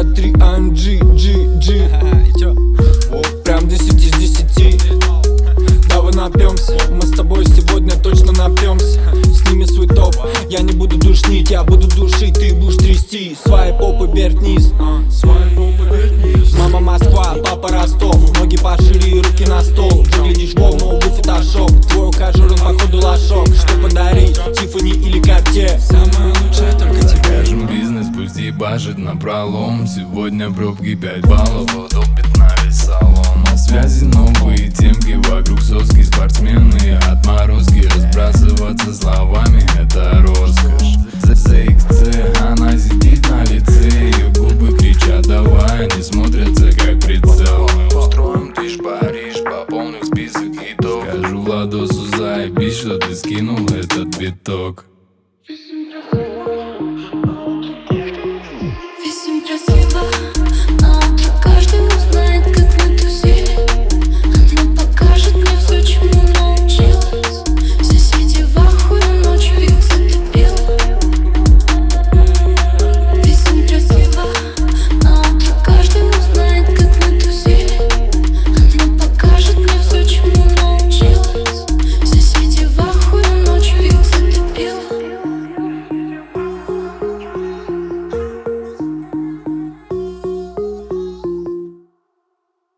63 AMG, G. Прям 10 из 10. Давай напьемся, мы с тобой сегодня точно напьемся. Сними свой топ, я не буду душнить, я буду душить, ты будешь трясти. Свои попы вверх-вниз, Мама Москва, папа Ростов. Ноги пошире и руки на стол. Выглядишь вол, новый фотошоп. Твой ухажер, он походу лошок. Что подарить, Тиффани или Картье? Самое лучшее только тебе. Кажем бизнес, пусть ебашит напролом. Сегодня пробки 5 баллов, утопит на весь салон. На связи новые темки, вокруг соски спортсмены. Отморозки, разбрасываться словами — это роскошь. ZXC, она сидит на лице, ее губы кричат